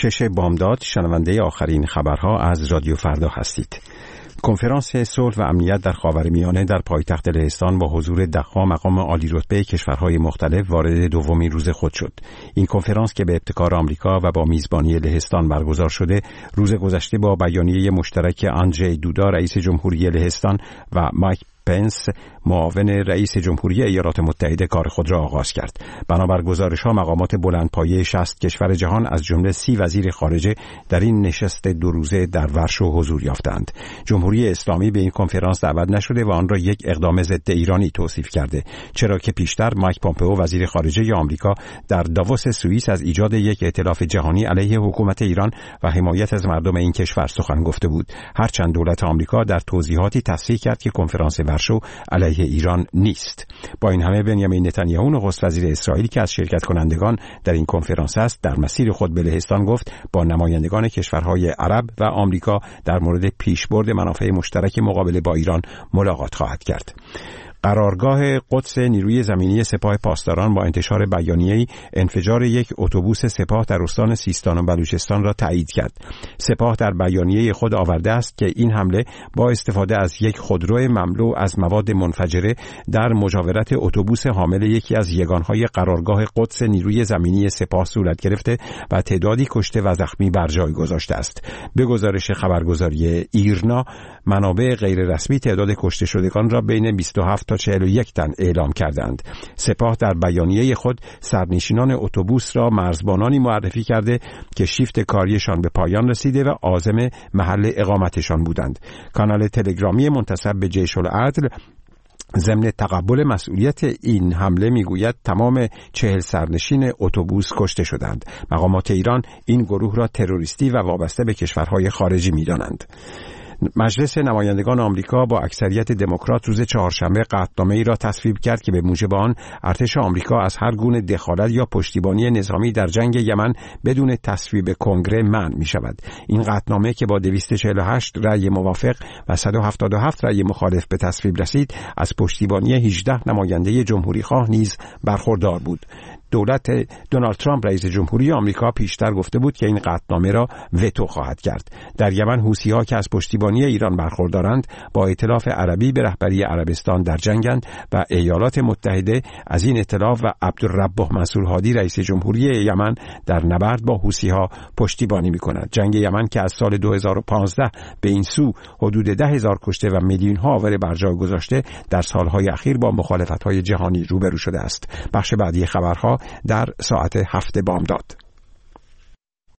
6 بامداد شنونده آخرین خبرها از رادیو فردا هستید. کنفرانس صلح و امنیت در خاورمیانه در پایتخت لهستان با حضور ده‌ها مقام عالی رتبه کشورهای مختلف وارد دومین روز خود شد. این کنفرانس که به ابتکار آمریکا و با میزبانی لهستان برگزار شده، روز گذشته با بیانیه مشترک آندری دودا رئیس جمهوری لهستان و مایک پنس معاون رئیس جمهوری ایالات متحده کار خود را آغاز کرد. بنابر گزارش‌ها مقامات بلندپایه 60 کشور جهان از جمله 30 وزیر خارجه در این نشست 2 روزه در ورشو حضور یافتند. جمهوری اسلامی به این کنفرانس دعوت نشده و آن را یک اقدام ضد ایرانی توصیف کرده، چرا که پیشتر مایک پومپئو وزیر خارجه آمریکا در داووس سوئیس از ایجاد یک ائتلاف جهانی علیه حکومت ایران و حمایت از مردم این کشور سخن گفته بود. هرچند دولت آمریکا در توضیحاتی تصریح کرد که کنفرانس ورشو علیه ایران نیست. با این همه بنیامین نتانیاهو نخست وزیر اسرائیل که از شرکت کنندگان در این کنفرانس است، در مسیر خود به لهستان گفت با نمایندگان کشورهای عرب و آمریکا در مورد پیشبرد منافع مشترک مقابله با ایران ملاقات خواهد کرد. قرارگاه قدس نیروی زمینی سپاه پاسداران با انتشار بیانیه‌ای انفجار یک اتوبوس سپاه در استان سیستان و بلوچستان را تایید کرد. سپاه در بیانیه خود آورده است که این حمله با استفاده از یک خودرو مملو از مواد منفجره در مجاورت اتوبوس حامل یکی از یگانهای قرارگاه قدس نیروی زمینی سپاه صورت گرفته و تعدادی کشته و زخمی بر جای گذاشته است. به گزارش خبرگزاری ایرنا، منابع غیررسمی تعداد کشته شدگان را بین 27 تا 41 تن اعلام کردند. سپاه در بیانیه خود سرنشینان اتوبوس را مرزبانانی معرفی کرده که شیفت کاریشان به پایان رسیده و عازم محل اقامتشان بودند. کانال تلگرامی منتسب به جیش العدل ضمن تقبل مسئولیت این حمله میگوید تمام 40 سرنشین اتوبوس کشته شدند. مقامات ایران این گروه را تروریستی و وابسته به کشورهای خارجی می‌دانند. مجلس نمایندگان آمریکا با اکثریت دموکرات روز چهارشنبه قطعنامه‌ای را تصویب کرد که به موجب آن ارتش آمریکا از هر گونه دخالت یا پشتیبانی نظامی در جنگ یمن بدون تصویب کنگره منع می‌شود. این قطعنامه که با 248 رأی موافق و 177 رأی مخالف به تصویب رسید، از پشتیبانی 18 نماینده جمهوری‌خواه نیز برخوردار بود. دولت دونالد ترامپ رئیس جمهوری آمریکا پیشتر گفته بود که این قطعنامه را وتو خواهد کرد. در یمن حوثی‌ها که از پشتیبانی ایران برخوردارند با ائتلاف عربی به رهبری عربستان در جنگند و ایالات متحده از این ائتلاف و عبدالرب منصور هادی رئیس جمهوری یمن در نبرد با حوثی‌ها پشتیبانی می‌کند. جنگ یمن که از سال 2015 به این سو حدود 10,000 کشته و میلیون‌ها آور بر جای گذاشته، در سال‌های اخیر با مخالفت‌های جهانی روبرو شده است. بخش بعدی خبرها در ساعت 7 بامداد.